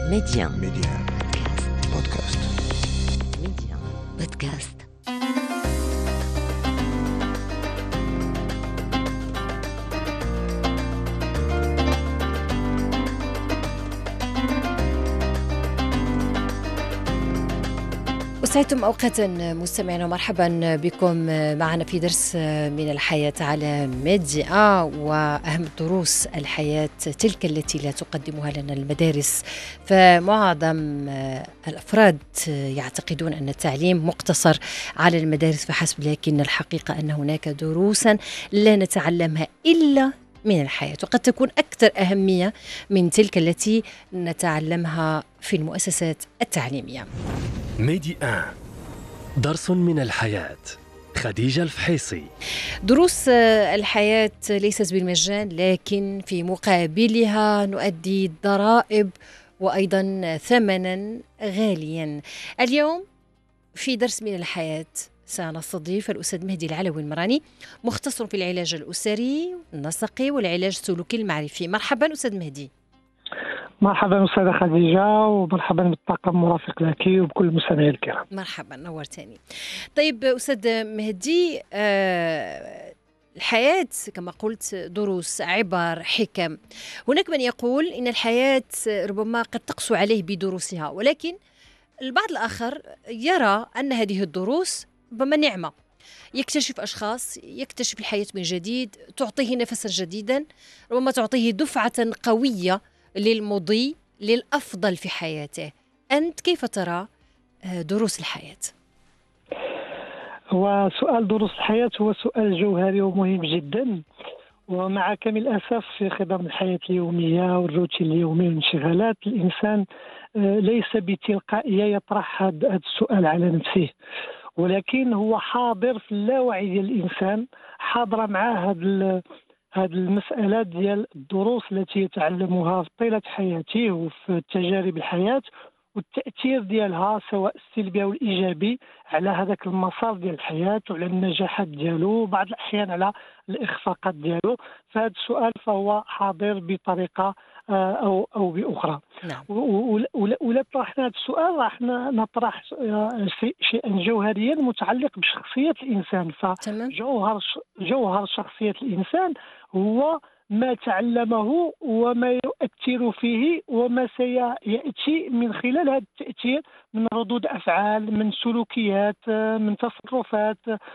Média. بودكاست. Média. Podcast. أسعدتم أوقاتا مستمعينا ومرحبا بكم معنا في درس من الحياة على ميديا. وأهم دروس الحياة تلك التي لا تقدمها لنا المدارس، فمعظم الأفراد يعتقدون أن التعليم مقتصر على المدارس فحسب، لكن الحقيقة أن هناك دروسا لا نتعلمها إلا من الحياة، وقد تكون أكثر أهمية من تلك التي نتعلمها في المؤسسات التعليمية. ميدي درس من الحياة. خديجة الفحيصي. دروس الحياة ليست بالمجان، لكن في مقابلها نؤدي ضرائب وأيضا ثمنا غاليا. اليوم في درس من الحياة سنستضيف الأستاذ مهدي العلوي المراني، مختص في العلاج الأسري النسقي والعلاج السلوكي المعرفي. مرحبا أستاذ مهدي. مرحبا أستاذة خديجة، ومرحبا بالطاقم المرافق لك وبكل المستمعين الكرام. مرحبا، نورتني. طيب أستاذ مهدي، الحياة كما قلت دروس، عبر، حكم. هناك من يقول إن الحياة ربما قد تقسو عليه بدروسها، ولكن البعض الآخر يرى أن هذه الدروس ربما نعمة، يكتشف أشخاص، يكتشف الحياة من جديد، تعطيه نفسا جديدا، ربما تعطيه دفعة قوية للمضي للأفضل في حياته. أنت كيف ترى دروس الحياة؟ هو سؤال دروس الحياة هو سؤال جوهري ومهم جدا، ومع كامل الأسف في خضم الحياة اليومية والروتين اليومي والانشغالات الإنسان ليس بتلقائية يطرح هذا السؤال على نفسه، ولكن هو حاضر في اللاوعي ديال الإنسان، حاضرة معاه هذه المسألة ديال الدروس التي يتعلمها في طيلة حياته وفي تجارب الحياة، والتأثير ديالها سواء السلبي أو الإيجابي على هذاك المسار ديال الحياة وعلى النجاحات ديالو، وبعض الأحيان على الإخفاقات ديالو. فهذا السؤال فهو حاضر بطريقة أو بأخرى. نعم. ولا طرحنا هذا السؤال راح نطرح شيئا جوهريا متعلق بشخصية الإنسان. فجوهر شخصية الإنسان هو ما تعلمه وما يؤثر فيه وما سيأتي من خلال هذا التأثير من ردود أفعال، من سلوكيات، من تصرفات،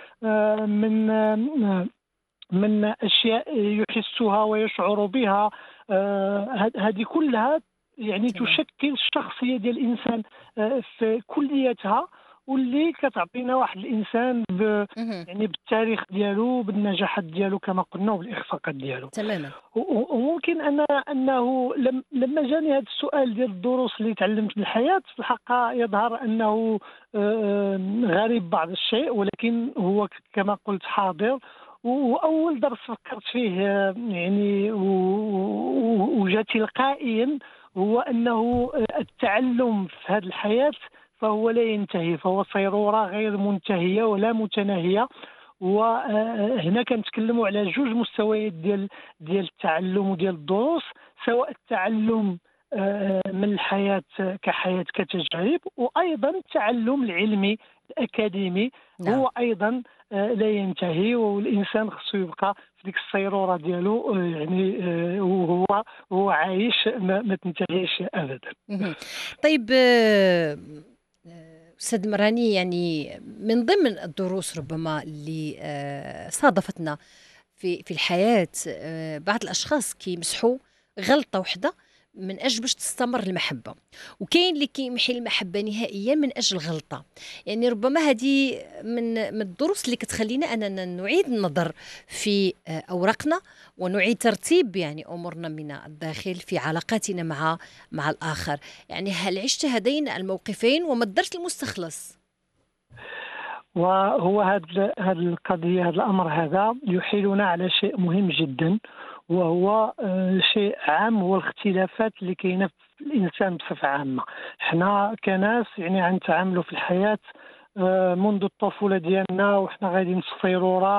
من أشياء يحسها ويشعر بها. هذه كلها يعني تشكل الشخصية ديال الإنسان في كليتها، واللي كتعطينا واحد الانسان يعني بالتاريخ ديالو، بالنجاحات ديالو كما قلنا، وبالاخفاقات ديالو. تماما. وممكن انه لما جاني هذا السؤال ديال الدروس اللي تعلمت بالحياه، في الحقيقه يظهر انه غريب بعض الشيء، ولكن هو كما قلت حاضر. واول درس فكرت فيه يعني وجا تلقائيا هو انه التعلم في هذه الحياه فهو لا ينتهي، فهو صيرورة غير منتهية ولا متناهية. وهنا كنتكلموا على جوج مستويات ديال التعلم وديال الدروس، سواء التعلم من الحياة كحياة كتجارب، وأيضا التعلم العلمي الأكاديمي. نعم. هو أيضا لا ينتهي، والإنسان خصو يبقى في ديك الصيرورة ديالو، يعني وهو عايش ما تنتهيش أبدا. طيب أستاذ مراني، يعني من ضمن الدروس ربما اللي صادفتنا في الحياة، بعض الأشخاص كيمسحوا غلطة وحدة من أجل باش تستمر المحبة، وكاين اللي كيمحي المحبة نهائيا من أجل غلطة. يعني ربما هذه من الدروس اللي كتخلينا أننا نعيد النظر في أوراقنا ونعيد ترتيب يعني أمورنا من الداخل في علاقاتنا مع الآخر. يعني هل عشت هذين الموقفين وما درت المستخلص؟ وهو هذه القضية، هذا الأمر هذا يحيلنا على شيء مهم جدا، وهو شيء عام، هو الاختلافات اللي كاينه في الانسان بصفه عامه. احنا كناس يعني غنتعاملوا في الحياه منذ الطفوله ديالنا وحنا غاديين في الصيروره،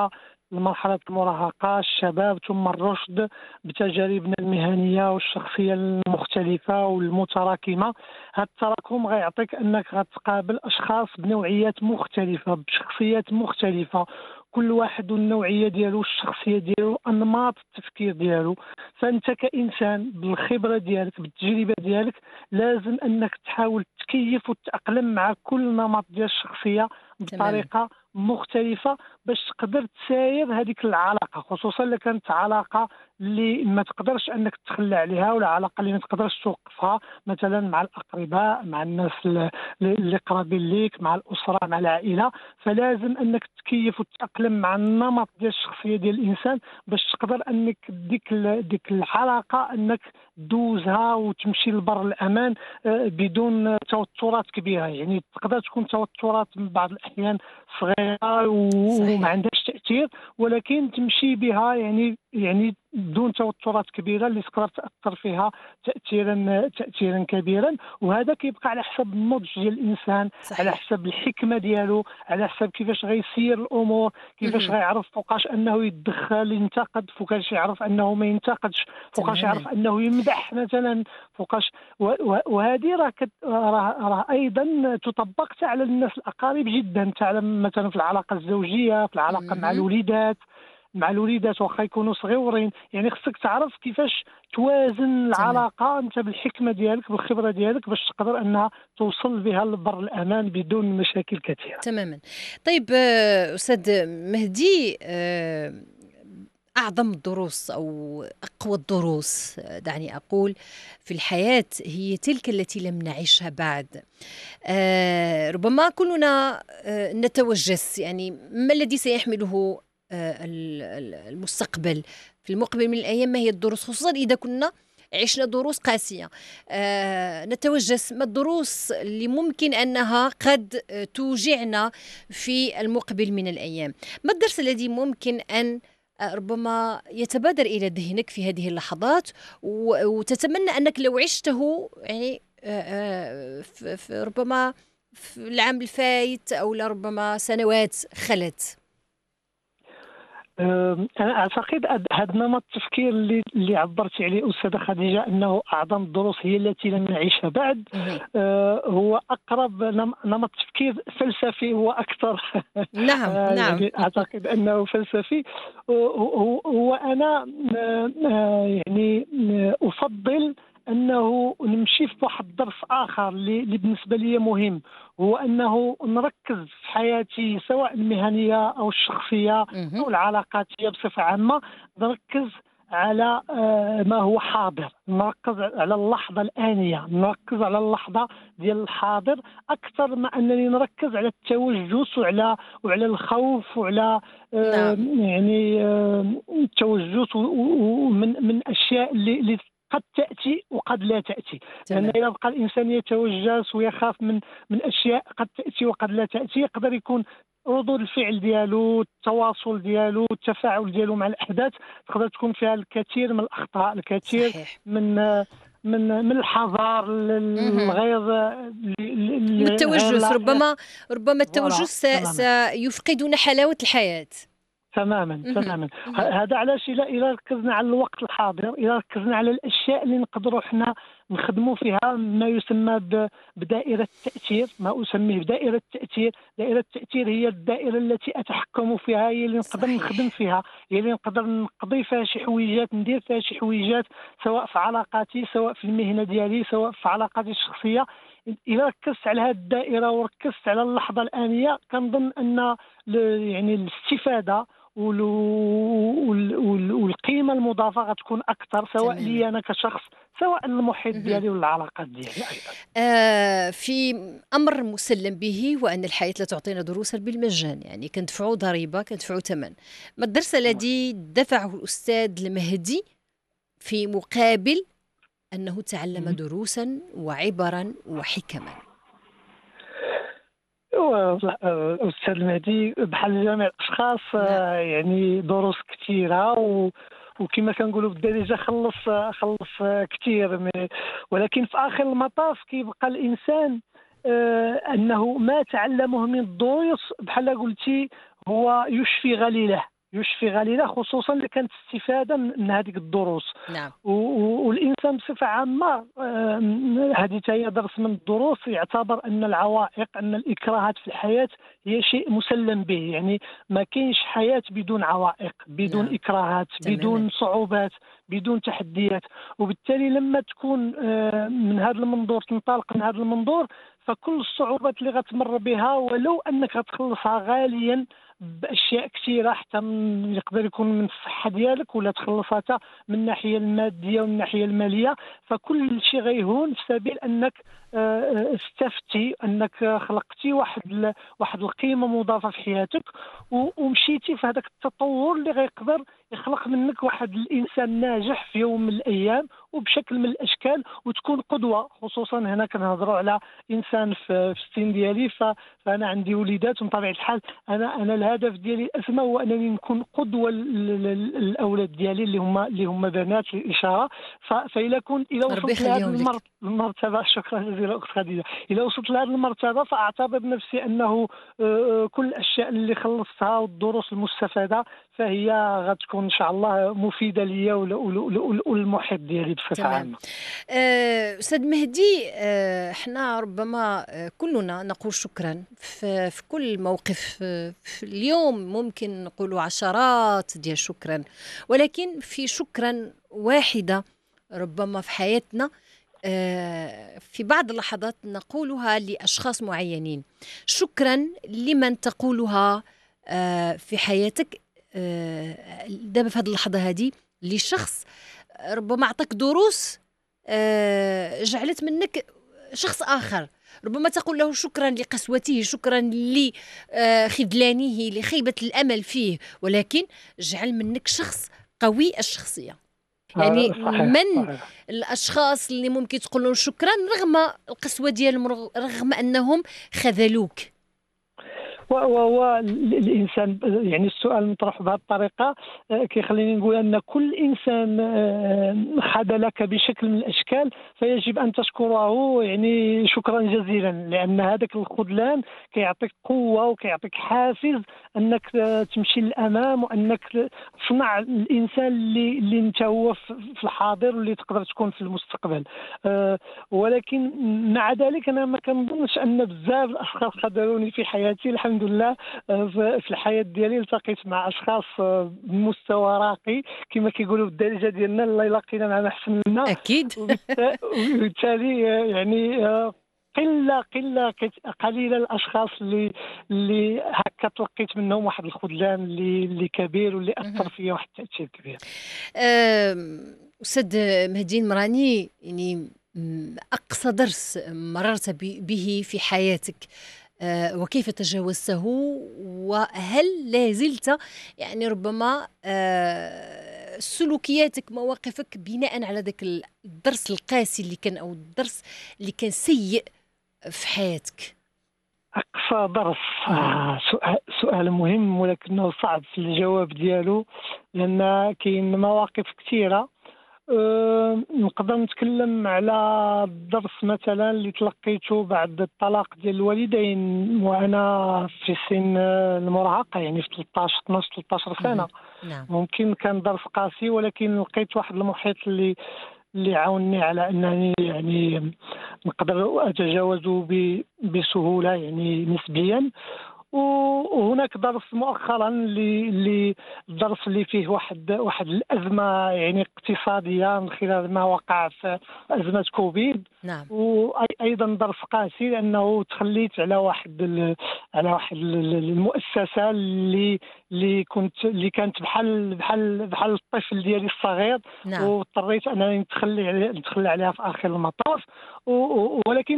لمرحلة المراهقة، الشباب، ثم الرشد بتجاربنا المهنية والشخصية المختلفة والمتراكمة. هذا التراكم غيعطيك أنك غتقابل أشخاص بنوعيات مختلفة بشخصيات مختلفة، كل واحد والنوعية ديالو، الشخصية ديالو، أنماط التفكير ديالو. فأنت كإنسان بالخبرة ديالك بالتجربة ديالك لازم أنك تحاول تكيف وتتأقلم مع كل نمط ديال الشخصية تماما. بطريقة مختلفة باش تقدر تساير هذيك العلاقة، خصوصا إذا كانت علاقة اللي ما تقدرش أنك تتخلى عليها، ولا علاقة اللي ما تقدرش توقفها، مثلا مع الأقرباء، مع الناس اللي قرابين ليك، مع الأسرة، مع العائلة. فلازم أنك تكيف وتتأقلم مع النمط ديال الشخصية ديال الإنسان باش تقدر أنك ديك العلاقة أنك دوزها وتمشي لبر الأمان بدون توترات كبيرة. يعني تقدر تكون توترات من بعض الأحيان صغيرة وما صحيح. عندهاش تأثير، ولكن تمشي بها يعني بدون توترات كبيرة اللي تقدر تأثر فيها تأثيرا كبيرا. وهذا كيبقى على حسب النضج ديال الإنسان، على صحيح. حسب الحكمة ديالو، على حسب كيفاش غيسير الأمور، كيفاش مهم. غيعرف فوقاش أنه يتدخل ينتقد، فوقاش يعرف أنه ما ينتقدش، فوقاش تماما. يعرف أنه يمدح مثلا، فوقاش وهذه راه أيضا تطبق حتى على الناس الأقارب جدا، تعلم مثلا في العلاقة الزوجية، في العلاقة مع مهم. الوليدات، واخا يكونوا صغيورين. يعني خصك تعرف كيفاش توازن تمام. العلاقة انت بالحكمة ديالك بالخبرة ديالك باش تقدر انها توصل بها لبر الامان بدون مشاكل كثيرة. تماما. طيب أستاذ مهدي، أعظم الدروس أو أقوى الدروس، دعني أقول، في الحياة هي تلك التي لم نعيشها بعد. ربما كلنا نتوجس، يعني ما الذي سيحمله المستقبل في المقبل من الأيام، ما هي الدروس، خصوصا إذا كنا عشنا دروس قاسية. نتوجس ما الدروس اللي ممكن أنها قد توجعنا في المقبل من الأيام. ما الدرس الذي ممكن أن ربما يتبادر إلى ذهنك في هذه اللحظات وتتمنى أنك لو عشته، يعني ربما في العام الفايت أو لربما سنوات خلت؟ أنا أعتقد هذا نمط التفكير اللي عبرت عليه أستاذة خديجة أنه أعظم الدروس هي التي لم نعيشها بعد. مهم. هو أقرب نمط تفكير فلسفي، هو أكثر. نعم، نعم. يعني أعتقد أنه فلسفي. هو أنا يعني أفضل أنه نمشي في واحد الدرس آخر اللي بالنسبة لي مهم، هو أنه نركز في حياتي سواء المهنية أو الشخصية مهم. أو العلاقاتية بصفة عامة، نركز على ما هو حاضر، نركز على اللحظة الآنية، نركز على اللحظة ديال الحاضر أكثر ما أنني نركز على التوجس وعلى الخوف وعلى نعم. يعني التوجس من أشياء اللي قد تأتي وقد لا تأتي. لأن تمام. إذا بقى الإنسان يتوجس ويخاف من أشياء قد تأتي وقد لا تأتي، يقدر يكون ردود الفعل ديالو، التواصل ديالو، التفاعل ديالو مع الأحداث تقدر تكون فيها الكثير من الأخطاء، الكثير صحيح. من الحذر، مهم. الغيظ، من غير التوجس، لائق. ربما فوالا التوجس تماما سيفقدنا حلاوة الحياة. تماما مهم. تماما. مهم. هذا علاش إلا ركزنا على الوقت الحاضر، إلا ركزنا على الأشياء اللي نقدروا حنا نخدموا فيها ما يسمى بدائرة التأثير، ما أسميه بدائرة التأثير. دائرة التأثير هي الدائرة التي أتحكم فيها، هي اللي نقدر نخدم صحيح. فيها، هي اللي نقدر نقضي فيها شي حويجات، ندير فيها شي حويجات، سواء في علاقاتي، سواء في المهنة ديالي، سواء في علاقاتي الشخصية. إذا ركزت على هذه الدائرة وركزت على اللحظة الآنية، كنظن أن يعني الاستفادة والقيمة المضافة غتكون أكثر، سواء تماما. لي أنا كشخص، سواء المحيط مهم. ديالي والعلاقات ديالي أيضا. في أمر مسلم به، وأن الحياة لا تعطينا دروسا بالمجان، يعني كندفعوا ضريبة، كندفعوا ثمن. ما الدرس الذي دفعه الأستاذ المهدي في مقابل أنه تعلم دروسا وعبرا وحكما؟ الأستاذ المهدي بحال جميع الأشخاص نعم. يعني دروس كثيرة وكما كنقولوا بالدارجة خلص كثير، ولكن في آخر المطاف كيبقى الإنسان أنه ما تعلمه من الدروس بحال قلتي هو يشفي غليله، يشفي غليله، خصوصا اللي كانت استفاده من هذيك الدروس. نعم. والانسان بصفه عامه هذه هي درس من الدروس، يعتبر ان العوائق، ان الاكراهات في الحياه هي شيء مسلم به. يعني ما كاينش حياه بدون عوائق، بدون نعم. اكراهات، بدون صعوبات، بدون تحديات. وبالتالي لما تكون من هذا المنظور، تنطلق من هذا المنظور، فكل الصعوبات اللي غتمر بها ولو انك غتخلصها غاليا باشياء كثيره، حتى يقدر يكون من الصحه ديالك، ولا تخلصها من الناحيه الماديه ومن الناحيه الماليه، فكل شيء غيهون في سبيل انك استفتي، انك خلقتي واحد القيمه مضافه في حياتك، ومشيتي في هذاك التطور اللي غيقدر يخلق منك واحد الانسان ناجح في يوم من الايام وبشكل من الاشكال، وتكون قدوه. خصوصا هنا كنهضروا على انسان في السن ديالي، فانا عندي وليدات، ومن طبيعه الحال انا الهدف ديالي الاسمى هو انني نكون قدوه للاولاد ديالي اللي هم بنات للاشاره. فإلا كنت وصلت لهذه المرتبه، شكرا جزيلا اخت خديجه، اذا وصلت لهذه المرتبه فاعتبر نفسي انه كل الاشياء اللي خلصتها والدروس المستفاده فهي غتكون ان شاء الله مفيده ليا والمحيط ديالي بصفه عامه. استاذ مهدي، احنا ربما كلنا نقول شكرا في كل موقف. في اليوم ممكن نقول عشرات ديال شكرا، ولكن في شكرا واحده ربما في حياتنا في بعض اللحظات نقولها لأشخاص معينين. شكرا لمن تقولها في حياتك دابا في هذه اللحظة هذه لشخص ربما أعطاك دروس جعلت منك شخص آخر. ربما تقول له شكرا لقسوته، شكرا لخذلانه، لخيبة الأمل فيه، ولكن جعل منك شخص قوي الشخصية. يعني من الأشخاص اللي ممكن تقول لهم شكرا رغم القسوة ديالهم، رغم أنهم خذلوك. وهو الانسان، يعني السؤال المطروح بهذه الطريقه كيخليني نقول ان كل انسان خذلك بشكل من الاشكال فيجب ان تشكره، يعني شكرا جزيلا، لان هذاك الخذلان كيعطيك قوه وكيعطيك حافز انك تمشي للامام، وانك تصنع الانسان اللي انت هو في الحاضر واللي تقدر تكون في المستقبل. ولكن مع ذلك انا ما كنظنش ان بزاف الاشخاص خذلوني في حياتي. الحمد لله في الحياه ديالي التقيت مع اشخاص بمستوى راقي كما كيقولوا بالدارجه ديالنا، الله يلاقينا معنا احسن منا اكيد. وبالتالي يعني قليله الاشخاص اللي هكا تلقيت منهم واحد الخذلان اللي كبير واللي اثر فيا واحد التاثير كبير. استاذ مهدي المراني، يعني اقصى درس مررت به في حياتك وكيف تجاوزته، وهل لازلت يعني ربما سلوكياتك، مواقفك بناء على ذاك الدرس القاسي اللي كان، أو الدرس اللي كان سيء في حياتك؟ أقصى درس سؤال مهم ولكنه صعب في الجواب ديالو، لأن كاين مواقف كثيرة. نقدر نتكلم على الدرس مثلا اللي تلقيته بعد الطلاق ديال الوالدين وانا في سن المراهقه، يعني في 13 سنه. نعم. ممكن كان درس قاسي، ولكن لقيت واحد المحيط اللي عاونني على انني يعني نقدر اتجاوزه بسهوله يعني نسبيا. وهناك درس مؤخرا اللي الدرس اللي فيه واحد الازمه يعني اقتصاديه من خلال ما وقع في ازمه كوفيد. نعم. وايضا درس قاسي لانه تخليت على واحد المؤسسه اللي كانت بحال الطفل ديالي الصغير. نعم. واضطريت انني نتخلى عليها في اخر المطاف. ولكن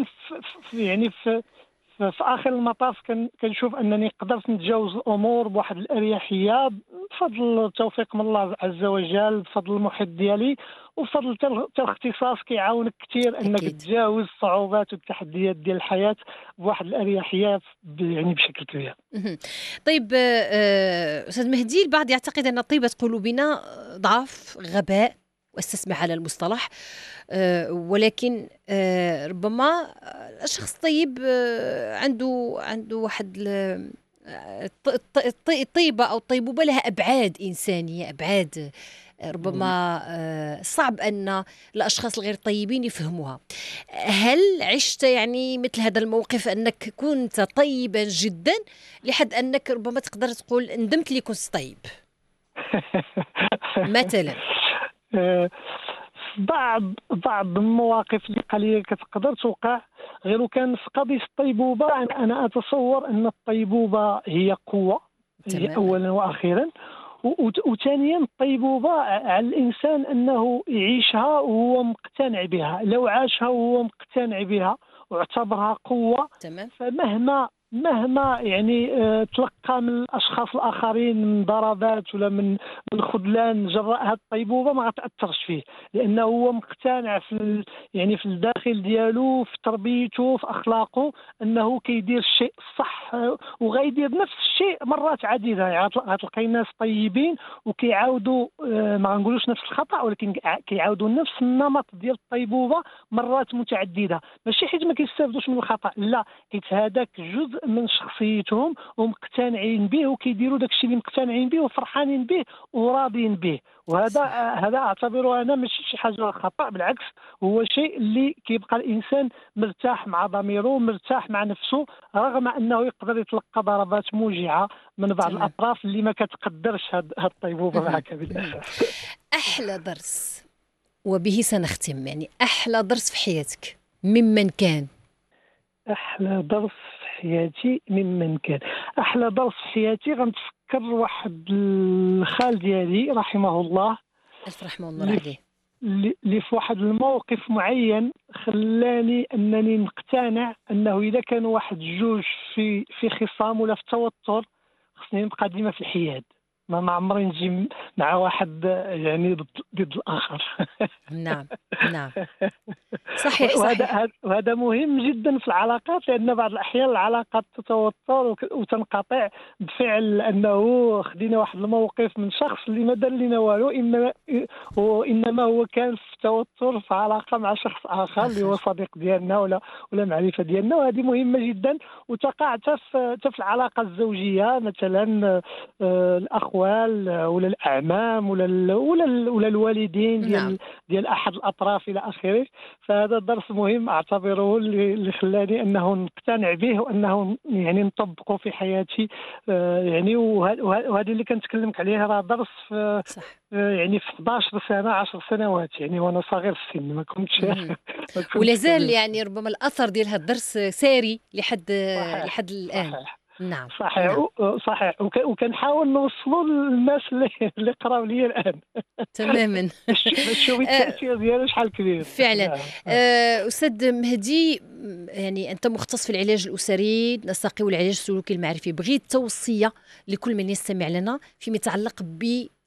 في اخر المطاف كنشوف انني قدرت نتجاوز الامور بواحد الاريحيه بفضل التوفيق من الله عز وجل، بفضل المحيط ديالي، وبفضل الاختصاص كيعاونك كثير انك تتجاوز الصعوبات والتحديات ديال الحياه بواحد الاريحيه يعني بشكل كبير. طيب استاذ مهدي، البعض يعتقد ان طيبه قلوبنا ضعف، غباء، واستسمح على المصطلح، ولكن ربما الشخص الطيب عنده واحد الطيبة أو الطيبوبة لها أبعاد إنسانية، أبعاد ربما صعب أن الأشخاص الغير طيبين يفهموها. هل عشت يعني مثل هذا الموقف أنك كنت طيبا جدا لحد أنك ربما تقدر تقول ندمت لي كنت طيب مثلا؟ بعض المواقف اللي قليله كتقدر توقع، غير كان في قضيه الطيبوبه انا اتصور ان الطيبوبه هي قوه، هي تماما. اولا واخيرا. وثانيا الطيبوبه على الانسان انه يعيشها وهو مقتنع بها. لو عاشها وهو مقتنع بها واعتبرها قوه، تمام. فمهما يعني تلقى من الاشخاص الاخرين من ضربات ولا من خذلان جراء هذه الطيبوبه ما غتاثرش فيه، لانه هو مقتنع يعني في الداخل ديالو، في تربيته، في اخلاقه، انه كيدير الشيء الصح، وغيدير نفس الشيء مرات عديده. يعني غتلقاي ناس طيبين وكيعاودوا ما غنقولوش نفس الخطا، ولكن كيعاودوا نفس النمط ديال الطيبوبه مرات متعدده، ماشي حيت ما كيستافدوش من الخطا، لا، حيت هذاك جزء من شخصيتهم ومقتنعين به وكيديروا داك الشيء اللي مقتنعين به وفرحانين به وراضين به. وهذا اعتبره انا ماشي شي حاجه خطا، بالعكس هو شيء اللي كيبقى الانسان مرتاح مع ضميره، مرتاح مع نفسه، رغم انه يقدر يتلقى ضربات موجعه من بعض تمام. الاطراف اللي ما كتقدرش هاد الطيبوبه معك بالاسف. أحلى درس، وبه سنختم، يعني أحلى درس في حياتك ممن كان؟ احلى درس في حياتي ممن كان، احلى درس في حياتي غنتفكر واحد الخال ديالي رحمه الله، ألف رحمة الله اللي عليه. اللي في واحد الموقف معين خلاني انني نقتنع انه اذا كانوا واحد جوج في خصام ولا في توتر، خصني نبقى ديما في الحياد، ما عمري نجي مع واحد يعني ضد الاخر. نعم. نعم. صحيح. صحيح. وهذا مهم جدا في العلاقات، لان بعض الاحيان العلاقات تتوتر وتنقطع بفعل انه خدينا واحد الموقف من شخص اللي ما دار لنا والو، وانما هو كان في توتر في علاقه مع شخص اخر اللي هو صديق ديالنا ولا معرفه ديالنا. وهذه مهمه جدا، وتقع حتى في العلاقه الزوجيه مثلا، الاخوال ولا الاعمام ولا الوالدين نعم. ديال احد الاطراف الى اخره. فهذا درس مهم اعتبره اللي خلاني انه نقتنع به وانه يعني نطبقه في حياتي. يعني وهذا اللي كنتكلمك عليه راه درس صح. يعني في 11 سنه 10 سنوات، يعني وانا صغير في السن ما كنتش ولا زال يعني ربما الأثر ديال هذا الدرس ساري صحيح. لحد الآن. صحيح. نعم. صحيح. نعم. صحيح. وكنحاول نوصلوا للناس اللي قراو لي الان تماما. باش تشوفي التاثير ديالو شحال كبير. فعلا. نعم. أستاذ مهدي، يعني أنت مختص في العلاج الأسري النسقي والعلاج السلوكي المعرفي، بغيت توصية لكل من يستمع لنا فيما يتعلق ب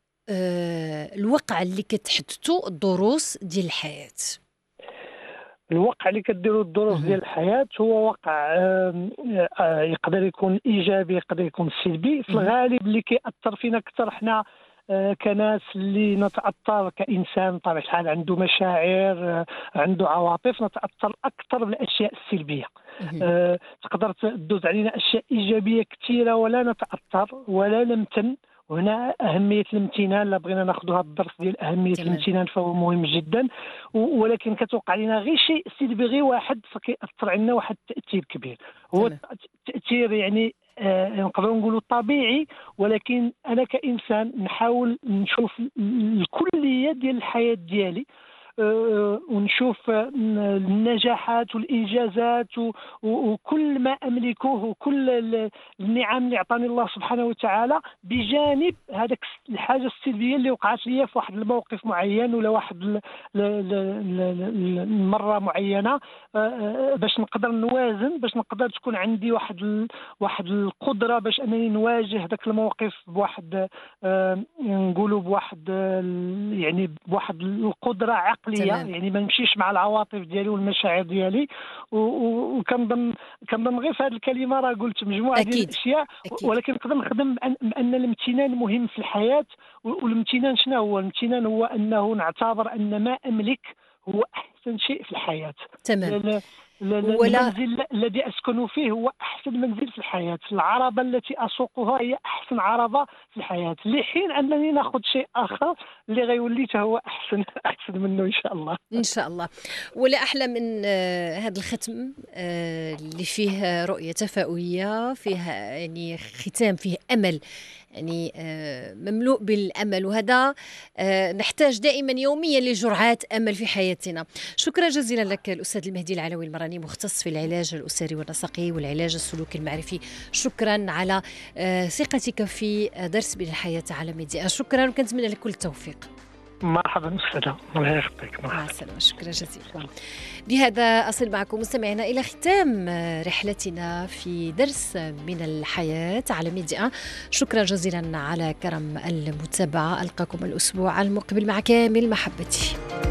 الوقع اللي كتحدثوا الدروس ديال الحياة. الوقع اللي كديروا الدروس ديال الحياه هو وقع يقدر يكون ايجابي، يقدر يكون سلبي. في الغالب اللي كيأثر فينا اكثر حنا كناس اللي نتاثر كانسان بطبيعه الحال عنده مشاعر، عنده عواطف، نتاثر اكثر بالاشياء السلبيه. تقدر تدوز علينا اشياء ايجابيه كثيره ولا نتاثر ولا نمتن. وهنا أهمية الامتنان، لا بغينا ناخذ هذا الدرس ديال أهمية الامتنان فهو مهم جدا. ولكن كتوقع لنا غير شيء سلبي غير واحد فكيأثر علينا واحد التأثير كبير. هو التأثير يعني نقدروا نقولوا طبيعي، ولكن أنا كإنسان نحاول نشوف الكلية ديال الحياة ديالي، ونشوف النجاحات والإنجازات وكل ما أملكه وكل النعم اللي أعطاني الله سبحانه وتعالى، بجانب هذاك الحاجة السلبية اللي وقعت لي في واحد الموقف معين ولا واحد المرة معينة، باش نقدر نوازن، باش نقدر تكون عندي واحد القدرة باش أنني نواجه ذاك الموقف بواحد نقولوا بواحد يعني بواحد القدرة عقلية. يعني ما نمشيش مع العواطف ديالي والمشاعر ديالي. وكنظن غير في هذه الكلمه راه قلت مجموعه ديال الاشياء. ولكن نقدر نخدم بان الامتنان مهم في الحياه. والامتنان شنو هو؟ الامتنان هو انه نعتبر ان ما املك هو احسن شيء في الحياه. تمام. المنزل الذي أسكن فيه هو أحسن منزل في الحياة، العربة التي أسوقها هي أحسن عربة في الحياة، لحين أنني نأخذ شيء آخر اللي غيولي هو أحسن منه إن شاء الله. إن شاء الله. ولا أحلى من هذا الختم اللي فيه رؤية تفاؤلية، فيه يعني ختام فيه أمل، يعني مملوء بالأمل، وهذا نحتاج دائما يوميا لجرعات أمل في حياتنا. شكرا جزيلا لك الأستاذ المهدي العلوي المراني، مختص في العلاج الأسري والنسقي والعلاج السلوكي المعرفي. شكرا على ثقتك في درس من الحياة على ميديا. شكرا، وكنتمنى لك كل التوفيق. مرحبا أستاذة، الله يحفظك. مع السلامة، شكرا جزيلا. بهذا أصل معكم مستمعينا إلى ختام رحلتنا في درس من الحياة على ميديا. شكرا جزيلا على كرم المتابعة. ألقاكم الأسبوع المقبل مع كامل محبتي.